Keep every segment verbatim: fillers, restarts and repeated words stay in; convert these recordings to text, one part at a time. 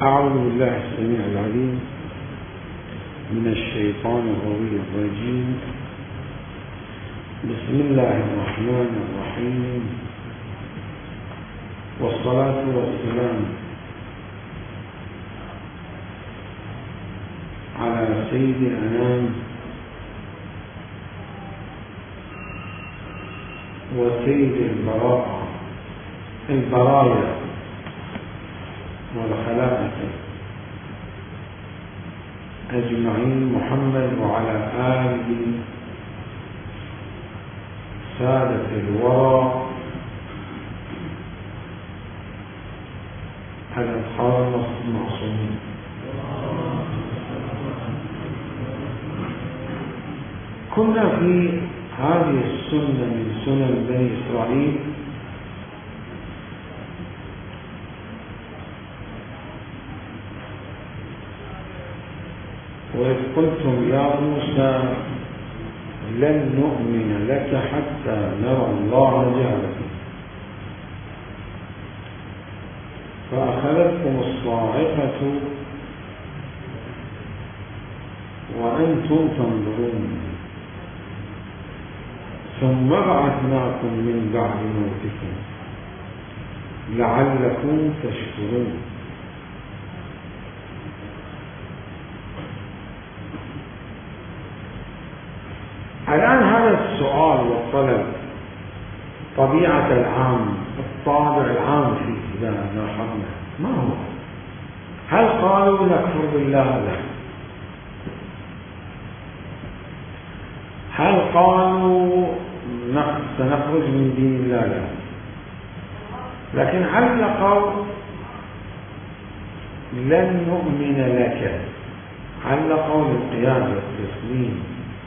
أعوذ بالله السميع العليم من الشيطان الرجيم. بسم الله الرحمن الرحيم، والصلاة والسلام على سيد الأنام وسيد البراءة البرايا والخلائق أجمعين، محمد وعلى آله سادة الورى الأطهار المعصومين. كنا في هذه السنة من سنن بني إسرائيل وإذ قلتم يا موسى لن نؤمن لك حتى نرى الله جهرة، فأخذتكم الصاعقة وأنتم تنظرون، ثم بعثناكم من بعد موتكم لعلكم تشكرون. الآن هذا السؤال والطلب طبيعة العام، الطابع العام في إذا لاحظنا ما هو؟ هل قالوا نكفر بالله؟ لا. هل قالوا سنخرج من دين الله؟ لا. لكن علقوا لن نؤمن لك، علقوا للقيام والتسليم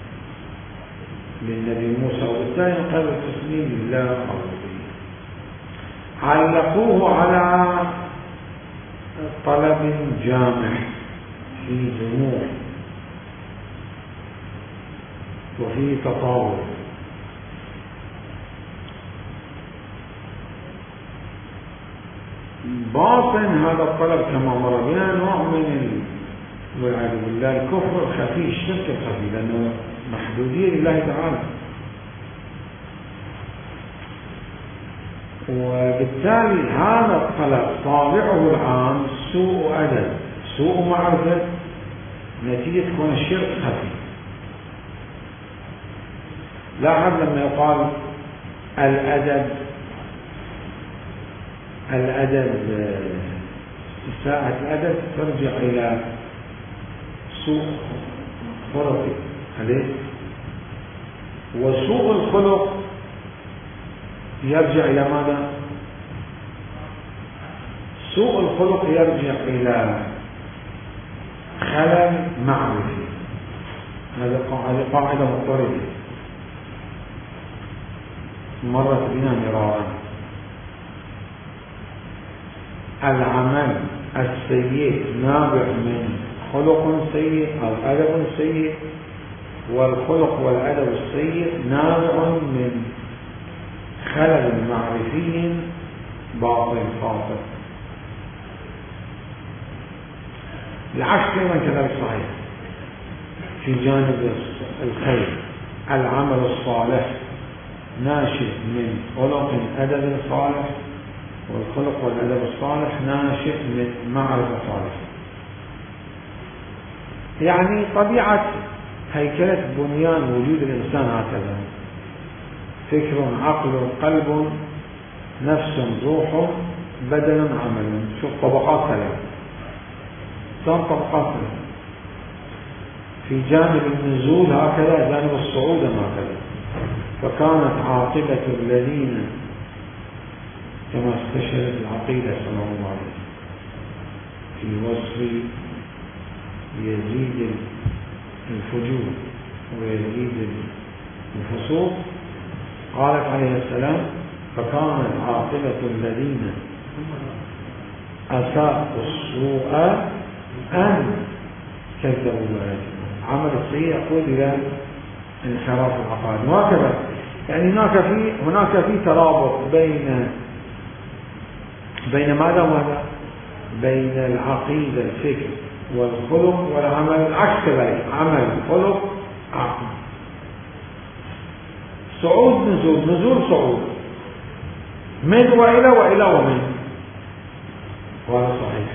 للنبي موسى، وبالتالي قالوا التسليم لله عظيم. علقوه على طلب جامع في جموع وفي تطاول. باطن هذا الطلب كما مر بنا نوع من والعياذ بالله الكفر الخفي، الشرك الخفي، لأنه محدودية لله تعالى، وبالتالي هذا الطلب طابعه العام سوء أدب، سوء معرفة، نتيجة كون الشرك خفي. لاحظ لما يقال الأدب الأدب إساءة الأدب ترجع إلى سوء خلق عليه، وسوء الخلق يرجع إلى ماذا؟ سوء الخلق يرجع إلى خلل معرفي. هذه قاعدة مضطردة مرت بنا مرارا. العمل السيء نابع من خلق سيء أو أدب سيء، والخلق والأدب السيء نابع من خلل معرفي باطل خاطئ. العكس كمان كذلك صحيح في جانب الخير. العمل الصالح ناشئ من خلق أدب صالح، والخلق والأدب الصالح ناشئ من معرفة صالحة. يعني طبيعة هيكلة بنيان وجود الإنسان هكذا: فكر، عقل، قلب، نفس، روح، بدن، عمل. شوف طبقات ثلاث، ثمان طبقات ثلاث. في جانب النزول هكذا، جانب الصعود هكذا. فكانت عاقبة الذين كما استشهدت العقيدة صلى الله عليه وسلم في وصف يزيد الفجور ويزيد الفسوق، قالت عليه السلام: فكانت عاقبة الذين أساءوا السوء أن كذبوا بآياتنا. عمل السيء يقول إلى انحراف العقائد. وهكذا يعني هناك في هناك في ترابط بين بين ماذا وماذا؟ بين العقيدة الفكر والخلق والعمل العكس ذلك، عمل خلق عقل. صعود نزول، نزول صعود، من وإلى وإلى ومن، وهذا صحيح.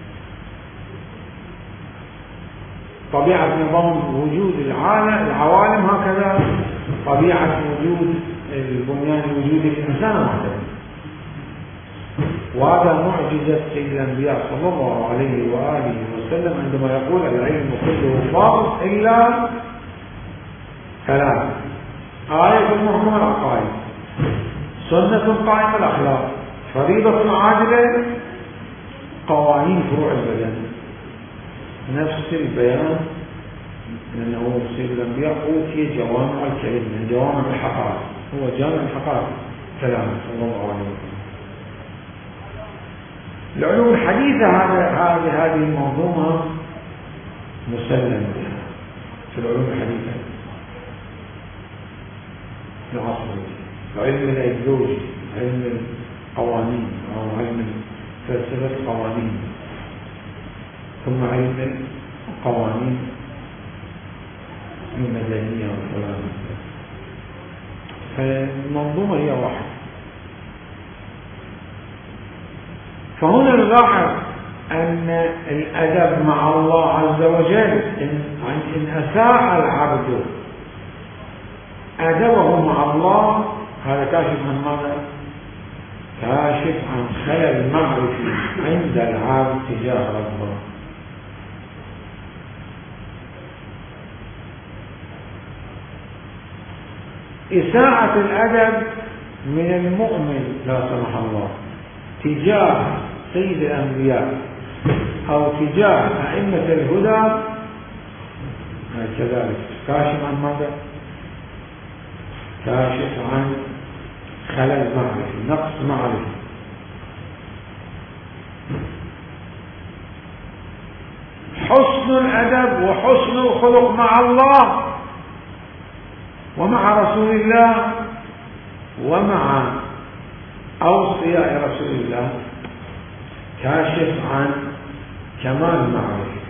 طبيعة نظام وجود العالم العوالم هكذا، طبيعة وجود البنيان وجود الإنسان هكذا. وهذا معجزة سيد الأنبياء صلى الله عليه وآله وسلم عندما يقول العلم كله باطل إلا ثلاث: آية محكمة العقائد، سنة قائمة الأخلاق، فريضة عادلة، قوانين فروع البدن. نفس البيان لأنه سيد الأنبياء أوتي جوامع الكلم، جوامع الحقائق، هو جامع الحقائق كلام صلى الله عليه وسلم. العلوم الحديثة هذه هذه المنظومة مسلم بها في العلوم الحديثة في العصر، علم الأيديولوجي، علم القوانين أو علم فلسفة القوانين، ثم علم القوانين المدنية والكلام. فالمنظومة هي واحدة. فهنا نلاحظ أن الأدب مع الله عز وجل إن أساء العبد أدبه مع الله، هذا كاشف عن ماذا؟ كاشف عن خلل معرفي عند العبد تجاه ربه. إساءة الأدب من المؤمن لا سمح الله تجاه سيد الأنبياء أو تجاه أئمة الهدى كذلك كاشف عن ماذا؟ كاشف عن خلل معرفي، نقص معرفي. حسن الأدب وحسن الخلق مع الله ومع رسول الله ومع أوصياء رسول الله كاشف عن كمال معرفة.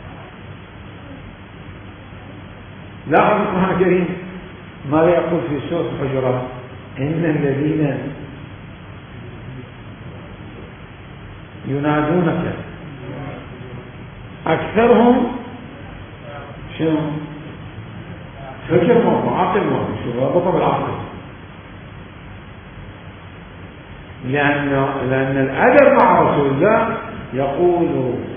لاحظوا المهاجرين ماذا يقول في سورة الحجرات: إن الذين ينادونك أكثرهم شنو؟ فكر مرة، عقل مرة، شو ربطه بالعقل. لأن لأن الأدب مع رسول الله يقول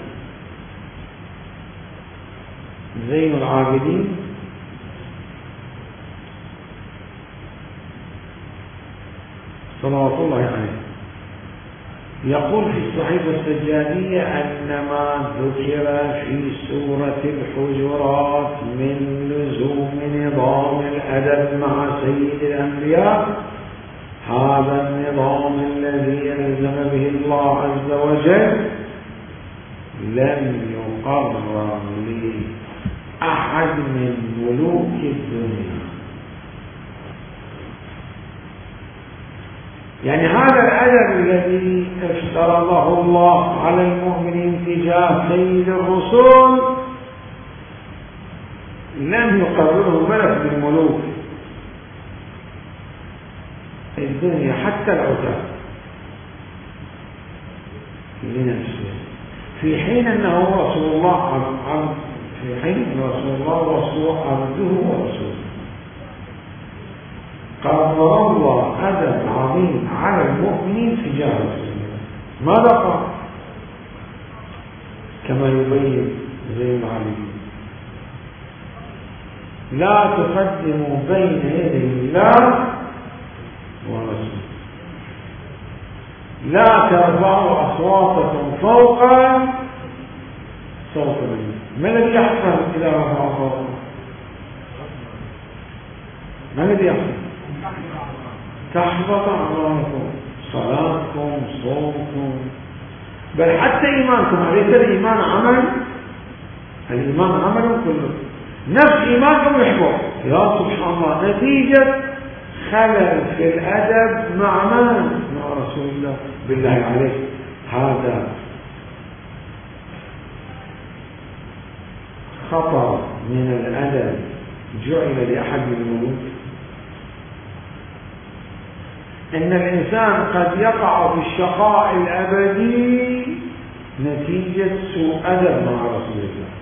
زين العابدين: صلوات الله عليه، يقول في الصحيفة السجادية أن ما ذكر في سورة الحجرات من لزوم نظام الأدب مع سيد الأنبياء هذا النظام الذي ألزم به الله عز وجل لم يقرر لأحد من ملوك الدنيا. يعني هذا الأدب الذي افترضه الله على المؤمنين تجاه سيد الرسل لم يقرره ملك من ملوك الدنيا حتى العتاة لنفسه، في حين أنه رسول الله عبد في حين أن رسول الله رسول عبده ورسوله. قرر الله أدب عظيم على المؤمنين تجاه رسول الله. ماذا قال؟ كما يبين زين العابدين: لا تقدموا بين يدي الله ورسوله، لا ترفعوا أصواتكم فوق صوت النبي. ما الذي يحصل إذا رفع صوته؟ ما الذي يحصل؟ تحبط أعمالكم، صلاتكم، صومكم، بل حتى إيمانكم. أليس الإيمان عمل؟ الإيمان عمل كله، نفس إيمانكم يحبط. يا سبحان الله، نتيجة خلل في الأدب مع من؟ مع رسول الله. بالله عليك، هذا خطر من الأدب جعل لأحد من الملوك؟ إن الإنسان قد يقع في الشقاء الأبدي نتيجة سوء أدب مع رسول الله.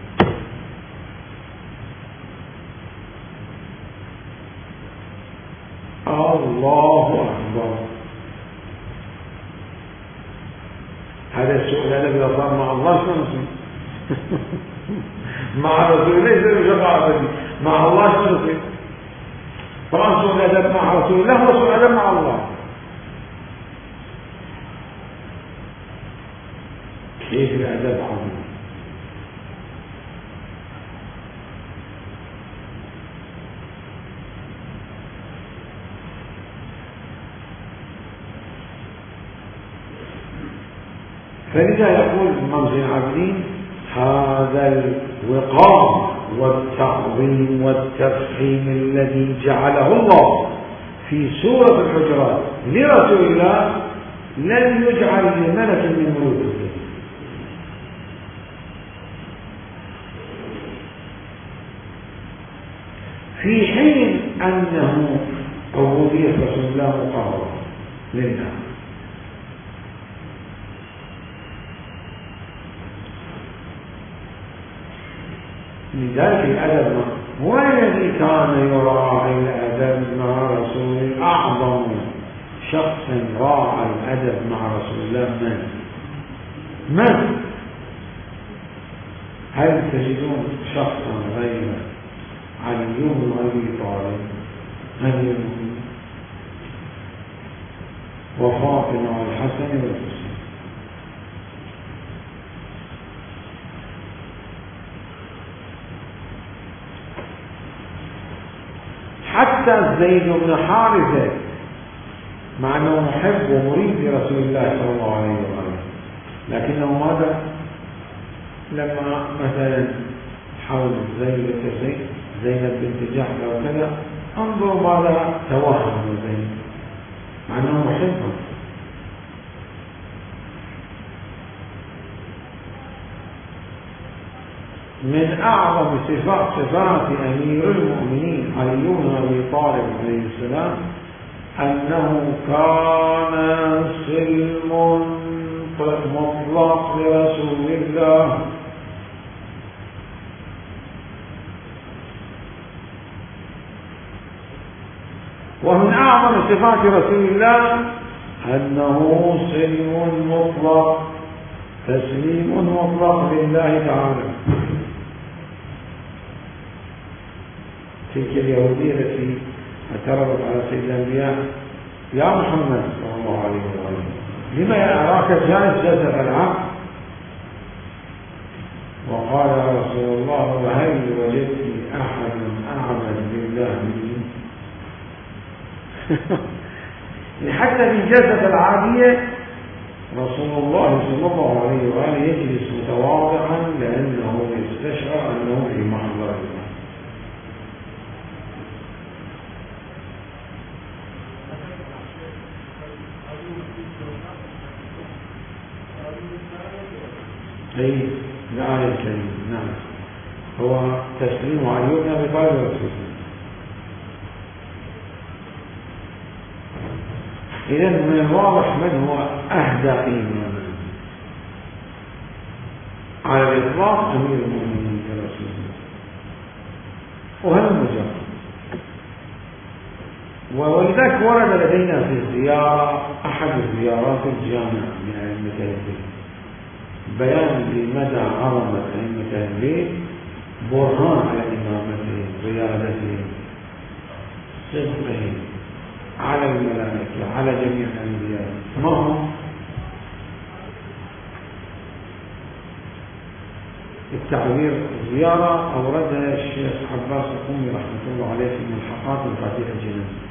الله أكبر. هذا سوء الأدب إذا صار مع الله شو نصير؟ مع رسول الله يصير شقاء أبدي، مع الله شو نصير؟ طبعا سوء الأدب مع رسول الله وسوء الأدب مع الله. كيف الأدب عظيم. فلذا يقول الإمام زين العابدين هذا الوقار والتعظيم والتفخيم الذي جعله الله في سورة الحجرات لرسول الله لن يجعل لملك من ملوكه. في حين أنه عبودية رسول الله مقررة لله. لذلك الأدب هو الذي كان يراعي الأدب مع رسول الله. أعظم شخص راعى الأدب مع رسول الله من؟ من؟ هل تجدون شخصا غير علي بن أبي طالب أمير المؤمنين وفاطمة والحسن والحسين؟ حتى زيد بن حارثة مع أنه محب ومريد لرسول الله صلى الله عليه وسلم، لكنه ماذا؟ لما مثلا حول زينب زينب بنت جحش أو كذا انظروا ماذا توهم زينب مع أنه محبه. من أعظم صفات صفات أمير المؤمنين علي بن أبي طالب عليه السلام أنه كان سلم مطلق لرسول الله. ومن أعظم صفات رسول الله أنه سلم مطلق تسليم مطلق لله تعالى. تلك اليهودية التي اعترضت على سيد الأنبياء يا محمد صلى الله عليه وسلم لما أراك جالس جلسة العقل؟ وقال يا رسول الله وهل وجدت أحد أعبد لله مني؟ حتى في الجلسة العادية رسول الله صلى الله عليه وآله يجلس متواضعا لأنه يستشعر أنه في محضر الله. أي الآية الكريمة نعم هو تسليم علي بن أبي طالب رسول الله. إذن من الواضح من هو أهدى إيمانا على الإطلاق أمير المؤمنين كرسول الله. وهذا مجرد. ولذلك ورد لدينا في الزيارة أحد الزيارات الجامعة من أئمة البيت بيان لمدى عظمة أئمة البيت، برهان على إمامتهم، ريادتهم، صدقهم على الملائكة على جميع الأنبياء. ما هم؟ التعبير زيارة أوردها الشيخ عباس القومي رحمة الله عليه في ملحقات الفاتحة الجنازة.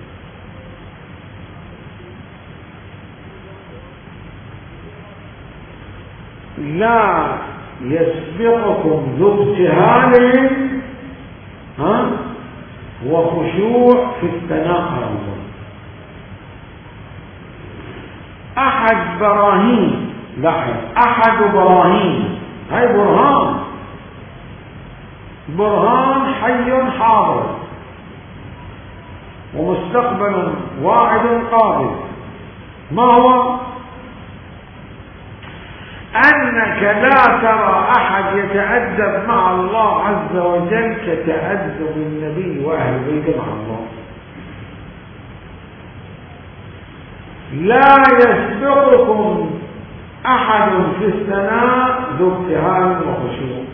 لا يسبقكم ذو ابتهال ها وخشوع في التناقض. أحد براهين لاحظ أحد براهين هاي برهان برهان حي حاضر ومستقبل واعد قابل. ما هو؟ أنك لا ترى أحد يتأدب مع الله عز وجل كتأدب النبي وأهل بيته مع الله. لا يسبقكم أحد في الثناء ذو ابتهال وخشوع.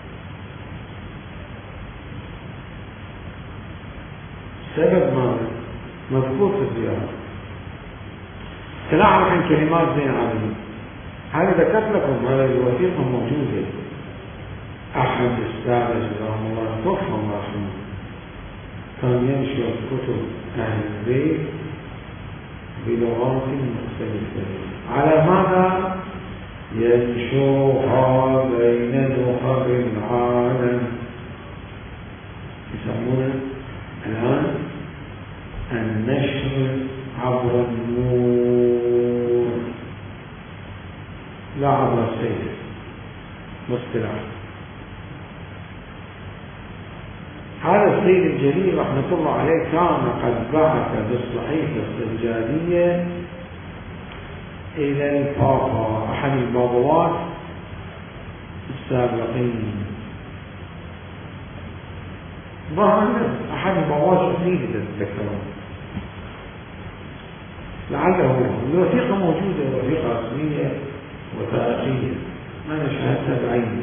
سبب ماذا؟ مذكور في الزيارة. تلاحظ عن كلمات زين عظيم. هذا ذكرت لكم هذا الوثيقة موجودة. أحد السادة جزاهم الله توفهم رحمه كان ينشر كتب أهل البيت بلغات مختلفة. على ماذا؟ ينشرها بين دخل العالم. يسمونه الآن النشر عبر النور لا عبر السيف مصطلح. هذا السيد الجليل رحمة الله عليه كان قد بعث بالصحيفة السجادية إلى البابا أحد البابوات السابقين. ظهر أحد البابوات الجديدة تتذكرون لعله الوثيقة موجودة، وثيقة رسمية وثائقية أنا شاهدتها بعيني.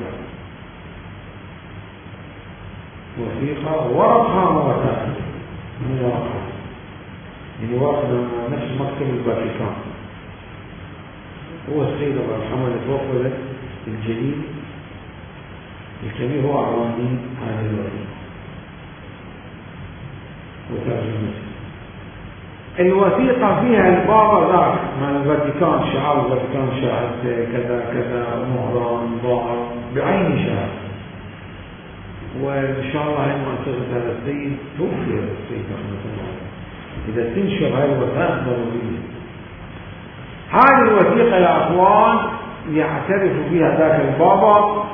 وثيقة ورقها وثائقية من ورقها، يعني ورقنا نفس مكتب الفاتيكان. هو السيد الله يرحمه اللي توفى الجليل الكبير هو أعواني هذه الوثيقة وترجمتها. الوثيقة فيها البابا ذاك مع الفاتيكان، شعار الفاتيكان شاهد كذا كذا مهران ظاهر بعين شاهد. وإن شاء الله هي مؤسسة هذا السيد توفي هذا السيد رحمة الله عليه. إذا تنشر هذه الوثائق ضرورية. هذه الوثيقة يا أخوان يعترف فيها ذاك البابا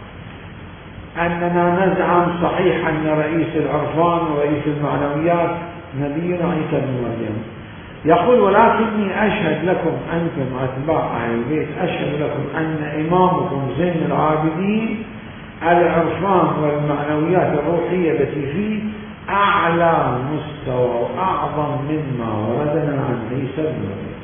أننا نزعم صحيح أن رئيس العرفان ورئيس المعنويات نبينا عيسى بن مريم. يقول ولكني أشهد لكم أنتم أتباع أهل البيت، أشهد لكم أن إمامكم زين العابدين العرفان والمعنويات الروحية التي فيه أعلى مستوى وأعظم مما وردنا عن عيسى بن مريم.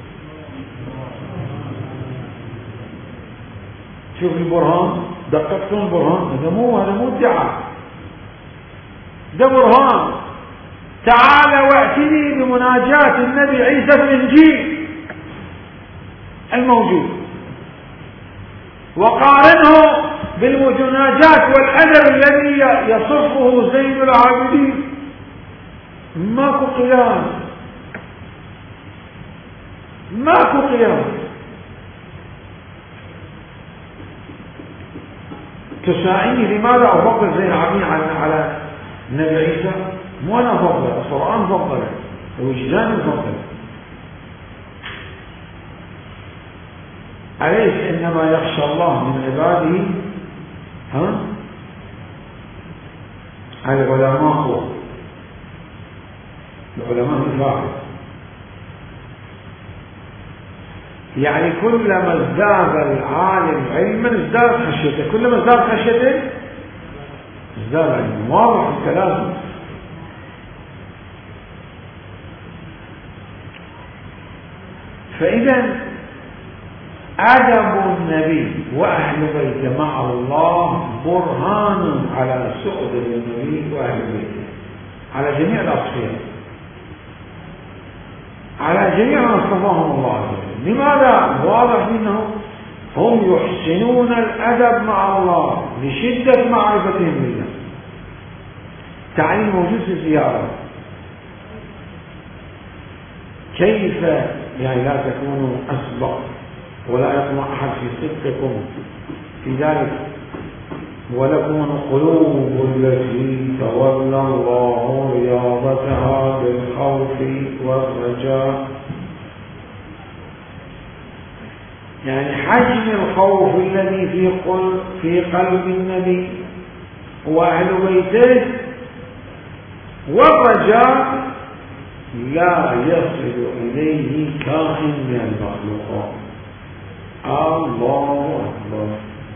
شوف البرهان، دققتم البرهان؟ هذا مو هذا مو ادعاء، ده برهان. تعال واتني بمناجاة النبي عيسى في الإنجيل الموجود وقارنه بالمناجاة والأدب الذي يصفه زين العابدين. ماكو قياس، ماكو قياس. تساعدني لماذا أفضل زين العابدين على النبي عيسى؟ مو أنا أفضل، القرآن فضل، الوجدان فضل. أليس إنما يخشى الله من عباده ها العلماء؟ العلماء الفاعل. يعني كلما ازداد العالم علما ازداد خشيته، كلما ازداد خشيته ازداد علما. واضح الكلام. فإذا أدب النبي وأهل بيته مع الله برهان على سؤدد النبي وأهل بيته على جميع الأصفياء، على جميع ما اصطفاهم الله عز وجل. لماذا؟ واضح منه هم يحسنون الأدب مع الله لشدة معرفتهم بالله. تعليم موجود في الزيارة. كيف يعني لا تكونوا أسبق ولا يطمع أحد في صدقكم في ذلك، ولكم القلوب التي تولى الله رياضتها بالخوف والرجاء. يعني حجم الخوف الذي في قلب في قلب النبي وأهل بيته، والرجاء لا يصل إليه كائن من المخلوقات. الله أكبر.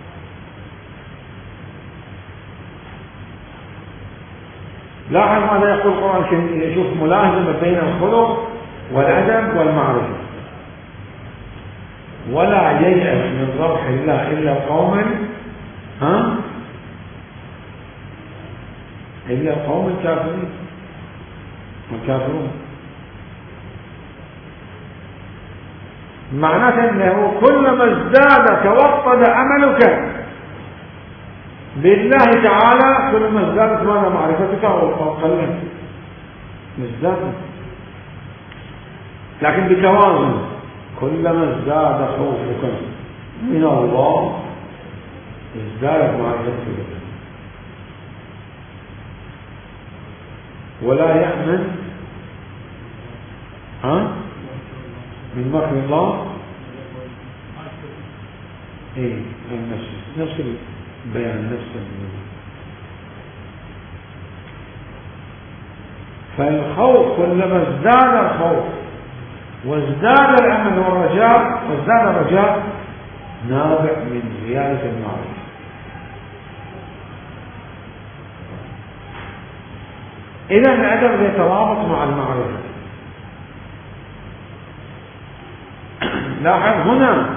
لاحظ ماذا يقول القرآن الكريم، يشوف ملازمة بين الخلق والأدب والمعرفة. ولا ييأس من ربح الله إلا قوم ها إلا قوم الكافرين الكافرون. معناته أنه كلما ازداد توطد أملك بالله تعالى كلما ازدادت ماذا معرفتك وقلت ازدادت، لكن بتوازن. كلما ازداد خوفك من الله ازدادت معرفتك. ولا يأمن ها من مكر الله ايه نفس نفس البيان نفس البيان. فالخوف كلما ازداد الخوف وازداد الأمل والرجاء وازداد الرجاء نابع من زيادة المعرفة. إذا الأدب يترابط مع المعرفة. لاحظ هنا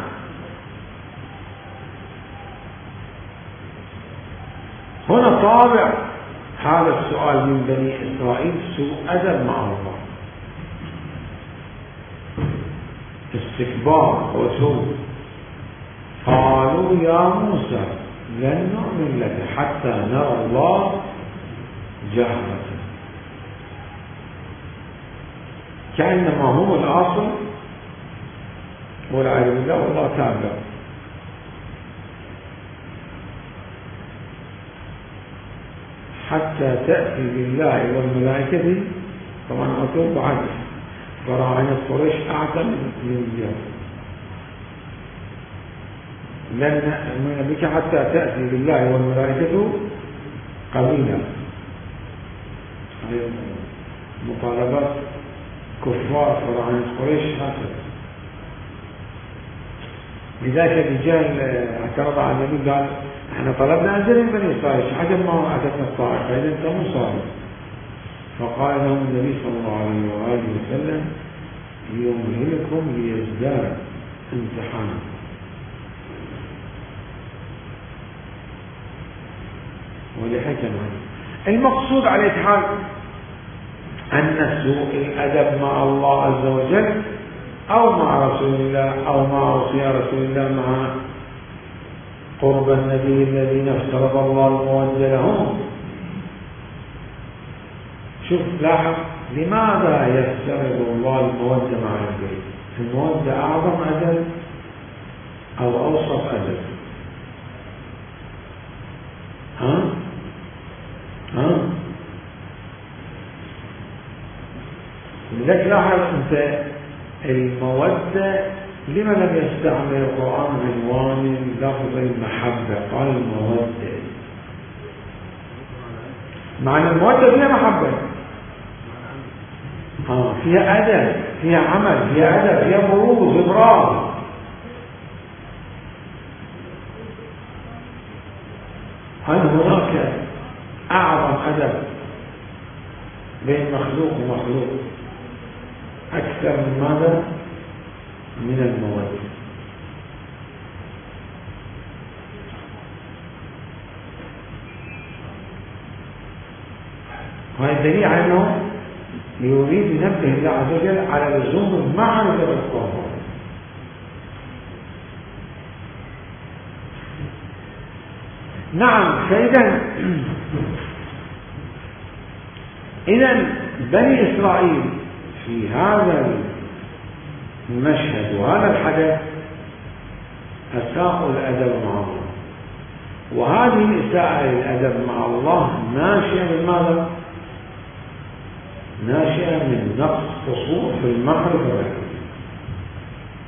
هنا طابع هذا السؤال من بني إسرائيل سوء أدب مع الله، استكبار وسوء. قالوا يا موسى لن نؤمن لك حتى نرى الله جهرة، كأنما هو الأصل والعياذ بالله والله تابع. حتى تأتي بالله والملائكة، طبعا أتوب بعد براهنة قريش أعتم من الجهة. لن نؤمن بك حتى تأتي بالله والملائكة قبيلا. مطالبات كفار براهنة قريش هكذا. لذلك الرجال اعترض على النبي قال احنا طلبنا أجل من بني إسرائيل عجب ما أتتنا الطائف فإذا أنت مو صادق. فقال لهم النبي صلى الله عليه وآله وسلم يمهلكم ليزداد امتحانا. ولحكم المقصود على الحال أن سوء الأدب مع الله عز وجل أو مع رسول الله أو مع وصية رسول الله مع قرب النبي الذين افترض الله المودة لهم. شوف لاحظ لماذا يفترض الله المودة مع البيت؟ المودة أعظم أدب أو أوسط أدب؟ ها؟ ها؟ لذلك لاحظ أنت المودة لما لم يستعمل القرآن عنوان لفظ المحبة؟ قال المودة، معنى المودة فيها محبة، آه فيها أدب، فيها عمل، فيها أدب، فيها بروز إبراز. هل هناك أعظم أدب بين مخلوق ومخلوق أكثر من ماذا؟ من المودة. وهذا الدليل على أنه يريد ينبه الله عز وجل على لزوم المعرفة بالقرآن. نعم. فإذا إذا بني إسرائيل في هذا المشهد وهذا الحدث أساءوا الأدب مع الله، وهذه الإساءة للأدب مع الله ناشئة من ماذا؟ ناشئة من نقص قصور في المعرفة والعلم.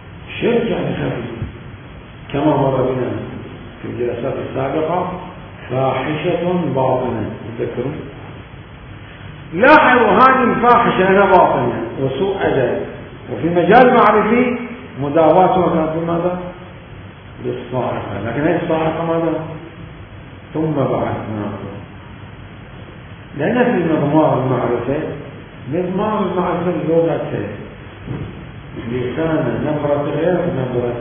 شرك يعني خفي كما مر بنا في الجلسات السابقة. فاحشة باطنة. تذكرون لاحظوا هذه الفاحشة هنا باطنة وسوء أدب، وفي مجال معرفي مداواتها كانت بماذا؟ بالصاعقة. لكن هذه الصاعقة ماذا؟ ثم بعثناكم. لأن في مضمار المعرفة مضمار المعرفة لغته لسان نبرة غير نبرة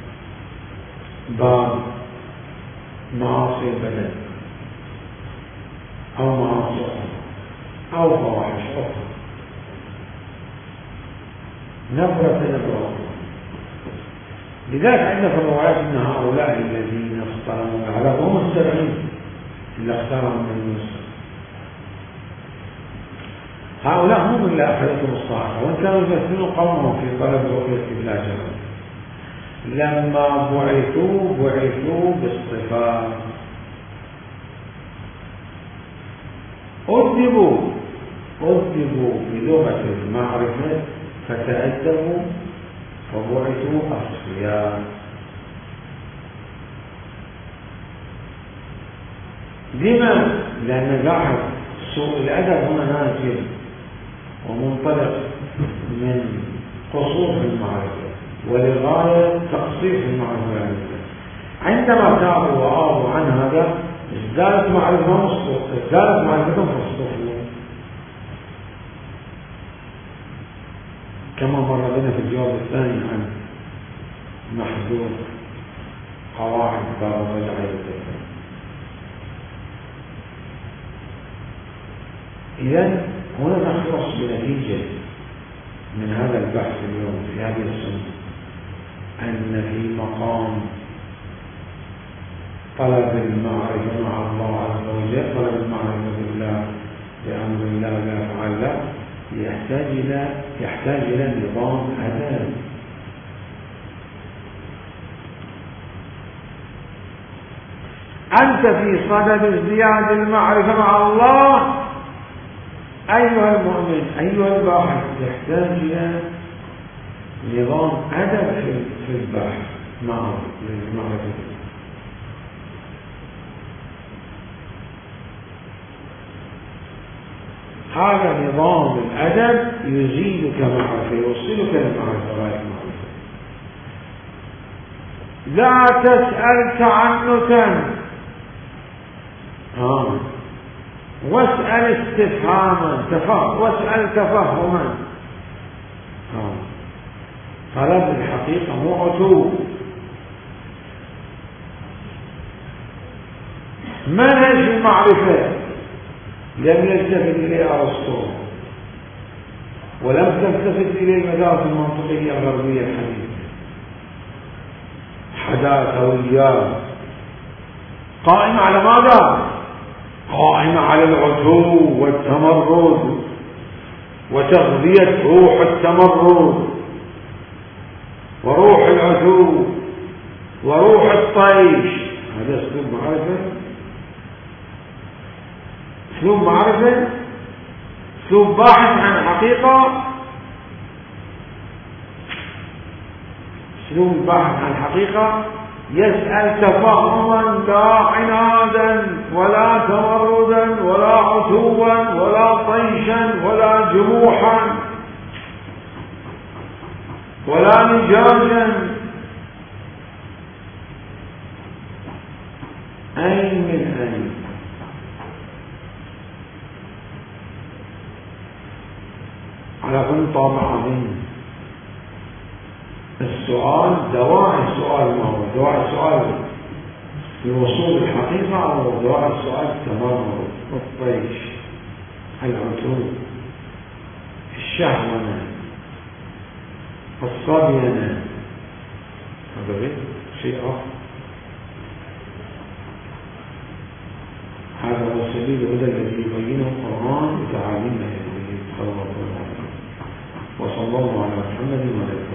باب معاصي البدن أو معاصي أخرى أو فواحش أخرى. نبرة نبرة. لذلك عندنا في الروايات أن هؤلاء الذين اختاروا العذاب هم السبعين اللي اختارهم من يوسف. هؤلاء هم اللي أخذتهم الصاعقة، وإن كانوا يمثلون قومهم في طلب رؤية الله جل. لما بعثوا بعثوا بالصفات. أدبوا أدبوا بلغة المعرفة فتأدبوا فبعثوا أصفياء. لما؟ لأن لاحظ سوء الأدب هنا نازل ومنطلق من قصور في المعرفة ولغاية تقصير في المعرفة. عندما تابوا وآبوا عن هذا ازدادت معرفتهم ازدادت معرفتهم في الصوفية، كما مر بنا في الجواب الثاني عن محدود قواعد باب الرجعة والتكفير. إذن هنا نخلص بنتيجة من هذا البحث اليوم في هذه السنة أن في مقام طلب المعرفة مع الله عز وجل، طلب المعرفة بالله بأمر الله لا يفعل له، يحتاج إلى يحتاج إلى نظام أدب. أنت في صدد ازدياد المعرفة مع الله أيها المؤمن أيها الباحث، يحتاج إلى نظام أدب في البحث معه للمعرفة. هذا نظام الأدب يزيدك معرفة، يوصلك للمعرفة غاية المعرفة. لا تسأل تعنتا آه. واسأل استفهاما تفهم واسأل تفهما. آه. طلب الحقيقة مو عتو. منهج المعرفة لم يلتفت إليه أرسطو ولم تلتفت إليه المدارس المنطقية الغربية الحديثة. حداثويات قائمة على ماذا؟ قائمة على العتو والتمرد وتغذية روح التمرد وروح العتو وروح الطيش. هذا أسلوب معرفة، أسلوب معرفة، أسلوب باحث عن الحقيقة، أسلوب باحث عن الحقيقة يسأل تفهما لا عنادا ولا تمردا ولا عتوا ولا طيشا ولا جروحا ولا نجاجا. أين من أين؟ على كل طابع عظيم. السؤال دواعي السؤال ما هو دواعي السؤال لوصول الحقيقة أو دواعي السؤال التمرد الطيش العتو الشهوة الصبيانة. هذا غير شيء آخر. هذا هو سبيل الهدى الذي يبينه القرآن بتعاليم النبي صلى الله عليه وسلم. وصلى الله على محمد وعلى